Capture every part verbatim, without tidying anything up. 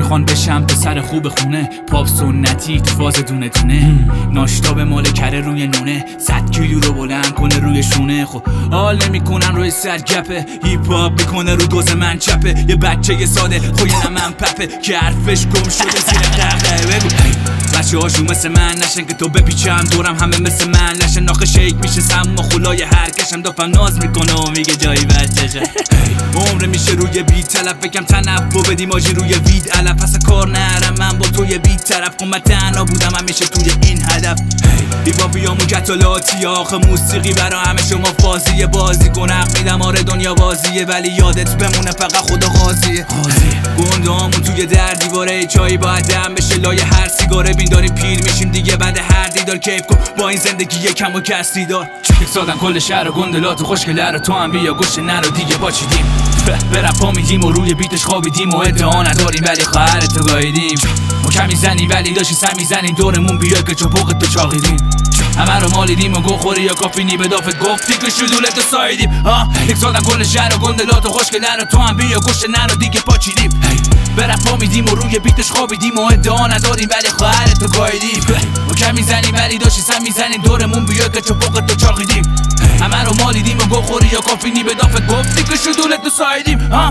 میخوان بشم پسر خوب خونه، پاپ سنتی تو فاز دونه دونه، ناشتا به مال کره روی نونه، صد کیلو رو بلند کنه روی شونه. خب حال نمیکنن روی سرگپه، هیپ هاپ میکنه رو دوز من چپه، یه بچه یه ساده خوی من پپه که حرفش گم شده زیر قهقه. بگو بچه هاشون مثل من نشن که تو بپیچم دورم همه مثل من لشن، ناخه شیک میشه سم و خلای هر کشم دافم ناز میکنه و میگه جایی بچهشه. عمر میشه روی بیت طلب بکم تنفو بدیم آجی روی وید علف، پس کار نرم من با توی بیت طرف کن من تنها بودم همیشه توی این هدف. ایبابیامون کتالاتی آخه موسیقی برا همه شما فازیه، بازی کن حق میدم آره دنیا بازیه ولی یادت بمونه فقط خدا قاضیه. گنده هامون توی در دیواره چایی باید دم بشه لای هر سیگاره، بین داریم پیر میشیم دیگه بعد هر دیدار، کیف کن با این زندگی کم و کسری دار. یک سادن کل شهر و گندلات و خوشگله رو تو هم بیا گوش نرو دیگه پاچیدیم، به رپا میدیم و روی بیتش خوابیدیم و ادعا نداریم ولی خواهر تو گاییدیم. ما کمی زنی ولی داشتی سم میزنیم دورمون بیا که چپاقت تو چاقیدیم، همه رو مالیدیم و گو خوری یا کافینی به دافت گفتی که شدولت تو سایدیم. ها یک سادن کل شهر و گندلات و خوشگله رو تو هم بیا گوش نرو دیگه پاچیدیم، به رپا میدیم و روی بیتش خوابیدیم و ادعا نداریم ولی خواهر تو گاییدیم. ما کمی زنی ولی داشتی سم میزنیم دورمون بیا که چپاقت تو چاقیدیم، همه رو مالیدیم و گو خوری یا کافینی به دافت گفتی که شدولت تو سایدیم. ها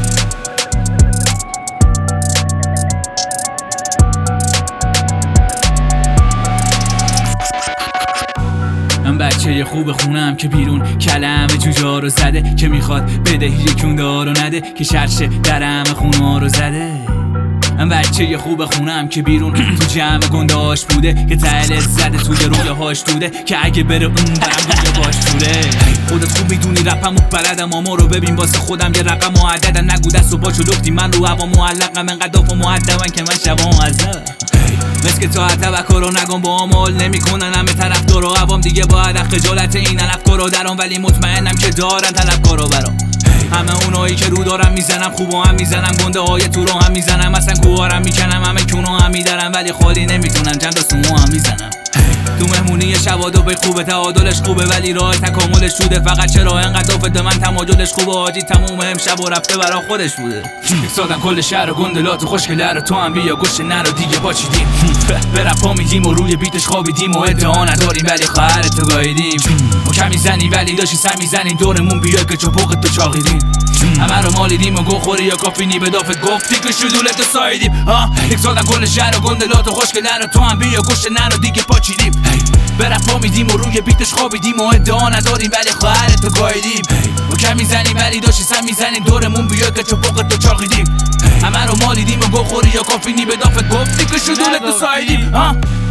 من بچه خوب خونم که بیرون کلم جوجا رو زده، که میخواد بده یکون دارو نده که شرشه درم خونه رو زده. من بچه خوب خونم که بیرون تو جمع گنداش بوده، که تهلت زده توی روی هاش توده، که اگه بره اون برم روی باش توده. خودت خوب میدونی رپم و بلدم اما رو ببین واسه خودم یه رقم و عددم، نگو دست و باچو لختی من رو هوا معلقم، انقدر و معدبن که من شبا معذبم. مثل که تا تبکر رو نگم با عمال نمیکنن همه طرفدار و عوام، دیگه باید از خجالت این افکارو درام، ولی مطمئنم که دارن طلبکارو برام. همه اونایی که رو دارم میزنم خوبا هم میزنم، گنده های تو رو هم میزنم، اصلا کوهارم میکنم همه کونو هم میدارم، ولی خالی نمیتونم چند تا سومو هم میزنم. تو مهمونی شبادو به خوبه تعادلش خوبه ولی راه تکاملش شده، فقط چرا انقدر افت من تمایلش خوبه آجی تموم امشب و رفته برا خودش بوده. یک سادن کل شهر و گندلات و خوشگله رو تو هم بیا گوش نرو دیگه پاچیدیم، به رپا میدیم و روی بیتش خوابیدیم و ادعا نداریم ولی خواهر تو گاییدیم. ما کمی زنی ولی داشتی سم میزنیم دورمون بیا که چپاقت تو چاقیدیم، همه رو مالیدیم و گو خوری یا کافینی به دافت گفتی که شدولت تو سایدیم. ها یک سادن کل شهر و گندلات و خوشگله رو تو هم بیا گوش نرو دیگه پاچیدیم، به رپا میدیم و روی بیتش خوابیدیم و ادعا نداریم ولی خواهر تو گاییدیم. ما کمی زنی ولی داشتی سم میزنیم دورمون بیا که چپاقت تو چاقیدیم، همه رو مالیدیم و گو خوری یا کافینی به دافت گفتی که شدولت تو سایدیم. ها